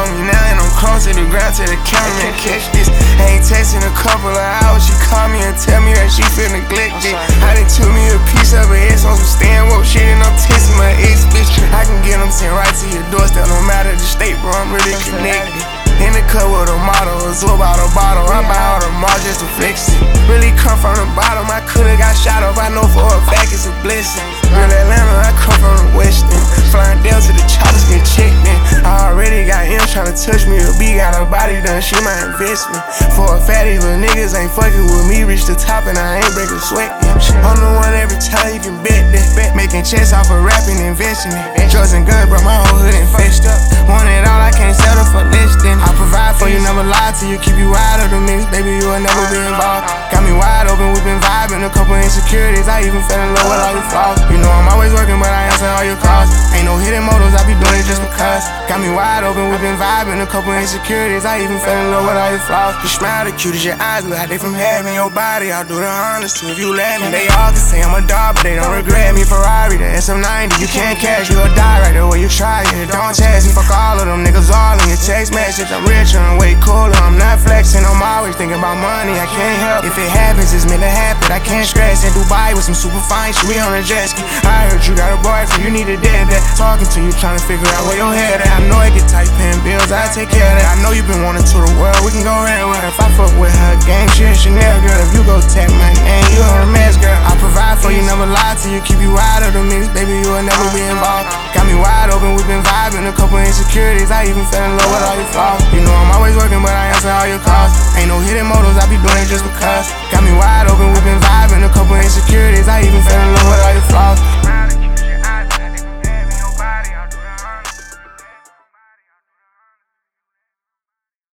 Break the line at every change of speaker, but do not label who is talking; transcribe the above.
on me now, and I'm close to the ground, to the cameraman catch this. I ain't texting a couple of hours, she called me and tell me that she feel neglected. I done took me a piece of her ass on some stand woke shit, and I'm texting my ex bitch. I can get them sent right to your doorstep, no matter the state, bro, I'm really connected. In the cup with a model, absorb out a bottle. I buy all the mall just to flex it. Really come from the bottom, I could've got shot up. I know for a fact it's a blessing. Real Atlanta, I come from the western. Flying down to the choppers, get checked in. I already got M tryna touch me. A B got her body done, she my investment. For a fatty, little niggas ain't fucking with me. Reach the top and I ain't breaking sweat. I'm the one every time you can bet that. Making checks off of rapping, investing it. Drugs and guns, bro, my whole hood infested. Want it all, I can't settle for less than. I provide for you, never lie to you, keep you wide of the mix, baby, you will never be involved. Got me wide open, we been vibing, a couple insecurities, I even fell in love with all your flaws. You know I'm always working, but I answer all your calls. Ain't no hidden motives, I be doing it just because. Got me wide open, we been vibing, a couple insecurities, I even fell in love with all your flaws. You smile the cutest, your eyes look like they from heaven, your body, I'll do the honors too if you let me. They all can say I'm a dog, but they don't regret me. Ferrari, the SM90, you can't cash, you a die right there where you try it. Don't test me, fuck all of them niggas all in your text message. I'm richer and way cooler, I'm not flexing, I'm always thinking about money, I can't help. If it happens, it's meant to happen, I can't stress. In Dubai with some super fine shit, we on a jet ski. I heard you got a boyfriend, you need a dad that. Talking to you, trying to figure out where your head at. I know it get tight paying bills, I take care of that. I know you been wanting to the world, we can go anywhere. If I fuck with her, game shit, Chanel girl. If you go tap my name, you a mess girl. I provide for you, never lie to you, keep you wide of the mix, baby, you will never be involved. Got me wide open, we been vibing, a couple insecurities, I even fell in love with all your flaws. You know I'm always working, but I answer all your calls. Ain't no hidden motives, I be doing it just because. Got me wide open, we been vibing, a couple insecurities, I even fell in love with all your flaws.